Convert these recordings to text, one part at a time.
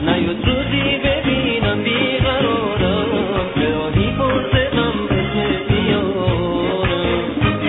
نیاد روزی ببینم بیقرارم براهی پرسقم اسم بیارم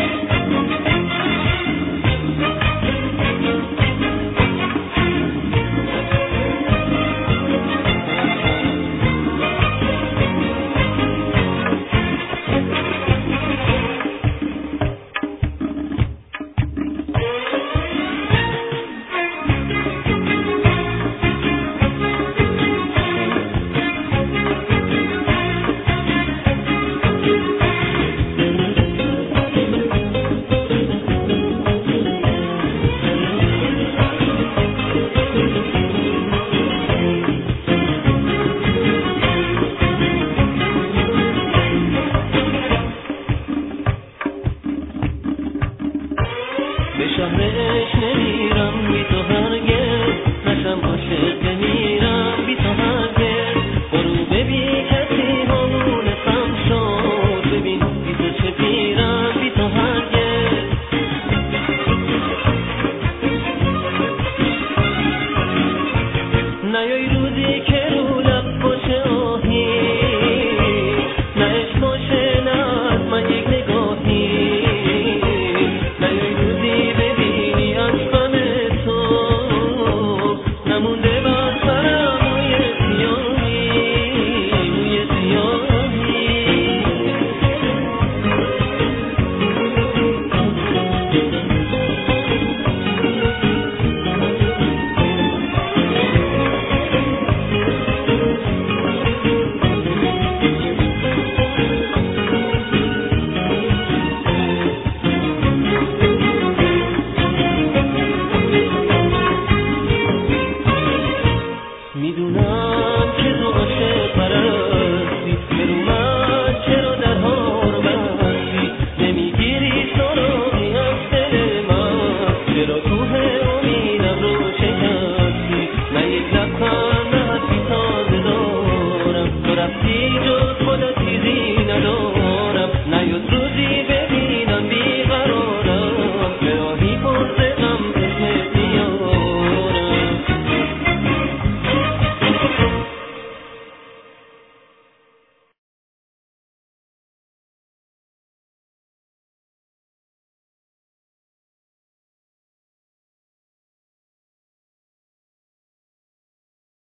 به شهرش نمیرم بی تو هرگز نشم عاشق بمیرم بی تو هرگز غروب بی کسی همونستم شد ببین بی تو چه پیرم بی تو هرگز نیای روزی که رو لب باشه آهی نه عشق باشه نه از من یک نگاهی نمونده بر سرم موی سیاهی موی سیاهی میدونم که تو عاشق پرستی به رو